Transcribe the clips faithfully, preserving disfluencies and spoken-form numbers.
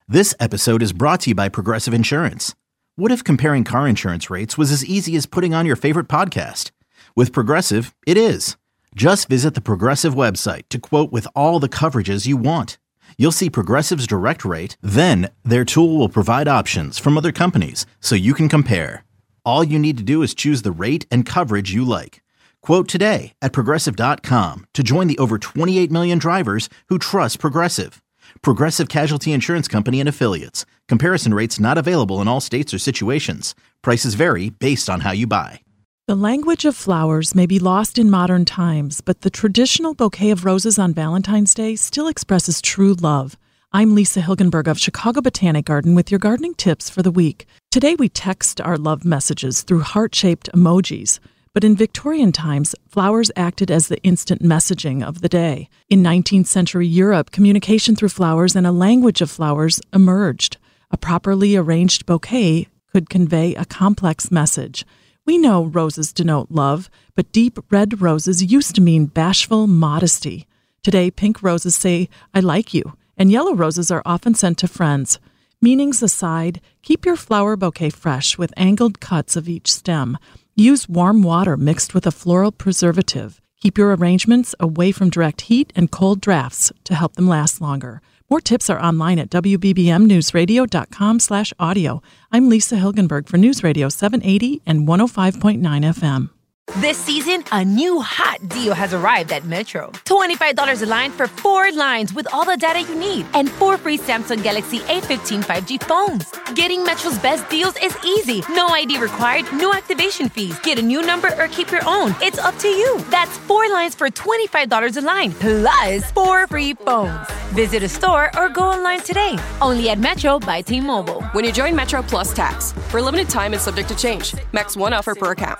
This episode is brought to you by Progressive Insurance. What if comparing car insurance rates was as easy as putting on your favorite podcast? With Progressive, it is. Just visit the Progressive website to quote with all the coverages you want. You'll see Progressive's direct rate, then their tool will provide options from other companies so you can compare. All you need to do is choose the rate and coverage you like. Quote today at progressive dot com to join the over twenty-eight million drivers who trust Progressive. Progressive Casualty Insurance Company and Affiliates. Comparison rates not available in all states or situations. Prices vary based on how you buy. The language of flowers may be lost in modern times, but the traditional bouquet of roses on Valentine's Day still expresses true love. I'm Lisa Hilgenberg of Chicago Botanic Garden with your gardening tips for the week. Today we text our love messages through heart-shaped emojis. But in Victorian times, flowers acted as the instant messaging of the day. In nineteenth century Europe, communication through flowers and a language of flowers emerged. A properly arranged bouquet could convey a complex message. We know roses denote love, but deep red roses used to mean bashful modesty. Today, pink roses say, "I like you," and yellow roses are often sent to friends. Meanings aside, keep your flower bouquet fresh with angled cuts of each stem. Use warm water mixed with a floral preservative. Keep your arrangements away from direct heat and cold drafts to help them last longer. More tips are online at w b b m news radio dot com slash audio. I'm Lisa Hilgenberg for News Radio seven eighty and one oh five point nine F M. This season, a new hot deal has arrived at Metro. twenty-five dollars a line for four lines with all the data you need and four free Samsung Galaxy A fifteen five G phones. Getting Metro's best deals is easy. No I D required, no activation fees. Get a new number or keep your own. It's up to you. That's four lines for twenty-five dollars a line, plus four free phones. Visit a store or go online today. Only at Metro by T-Mobile. When you join Metro Plus Tax. For a limited time and subject to change. Max one offer per account.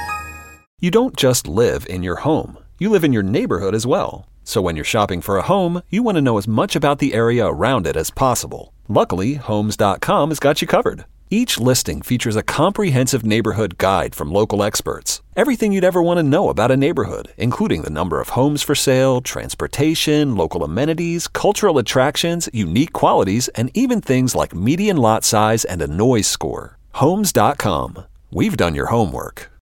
You don't just live in your home. You live in your neighborhood as well. So when you're shopping for a home, you want to know as much about the area around it as possible. Luckily, Homes dot com has got you covered. Each listing features a comprehensive neighborhood guide from local experts. Everything you'd ever want to know about a neighborhood, including the number of homes for sale, transportation, local amenities, cultural attractions, unique qualities, and even things like median lot size and a noise score. Homes dot com. We've done your homework.